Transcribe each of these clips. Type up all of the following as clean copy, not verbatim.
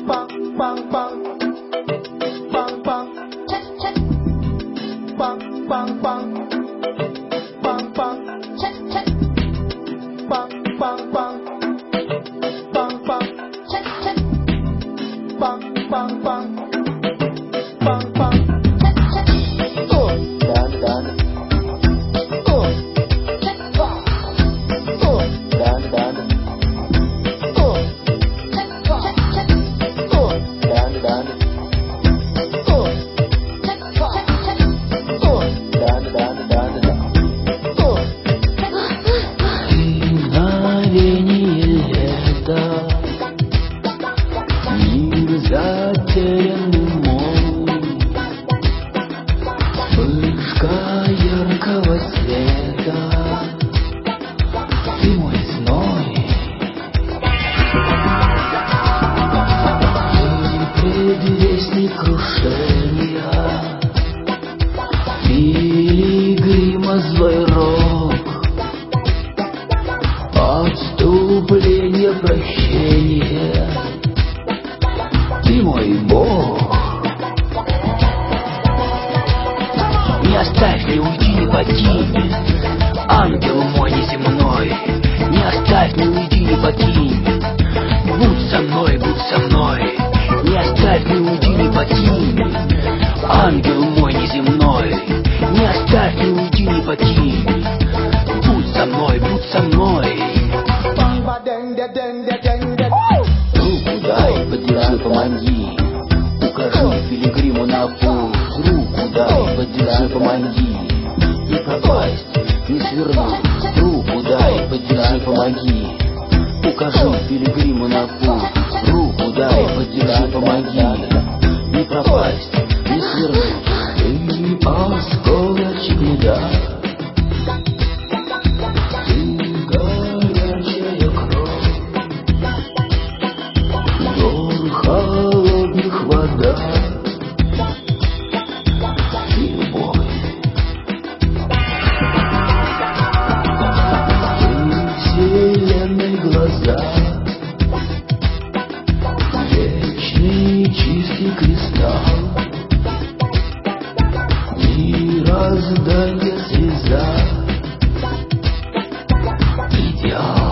Отступление, прощение, ты мой Бог. Не оставь, не уйди, не покинь, ангел мой неземной. Не оставь, не уйди, не покинь, будь со мной, будь со мной. Не оставь, не уйди, не покинь, ангел мой неземной. Не оставь, не уйди, не покинь, будь со мной, будь со мной. Руку дай, поддержи, помоги, укажи пилигриму на путь. Руку дай, поддержи, помоги, не пропасть, не свернуть. Руку дай, поддержи, помоги, укажи пилигриму на путь. Руку дай, поддержи, помоги, не пропасть, не свернуть. Ты осколочек льда, холодных вода, ты любовь, ты вселенной глаза, вечный чистый кристалл, мироздание слеза, идеал.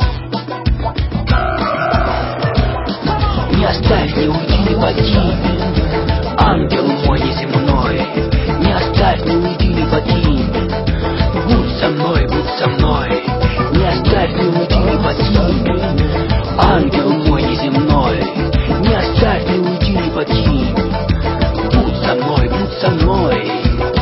Не оставь, не уйди, не покинь, ангел мой неземной. Не оставь, не уйди, не покинь, будь со мной, будь со мной. Не оставь, не уйди, не покинь, ангел мой неземной. Не оставь, не уйди, не покинь, будь со мной, будь со мной.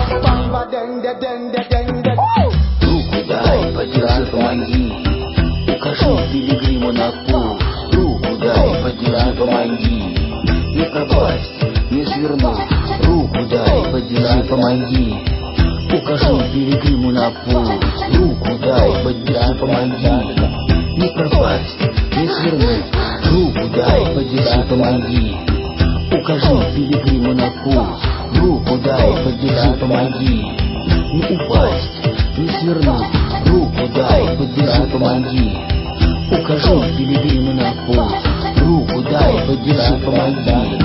Руку дай, поддержи, помоги, укажи пилигриму на путь. Руку дай, поддержи, помоги, не пропасть, не свернуть. Руку дай, поддержи, помоги, укажи пилигриму на путь. Руку дай, поддержи, помоги, не пропасть, не свернуть. Руку дай, поддержи, помоги, укажи пилигриму на путь. Руку дай, поддержи, помоги, не упасть, не свернуть. Руку дай, поддержи, помоги, укажи пилигриму на путь. Руку дай, поддержи, помоги,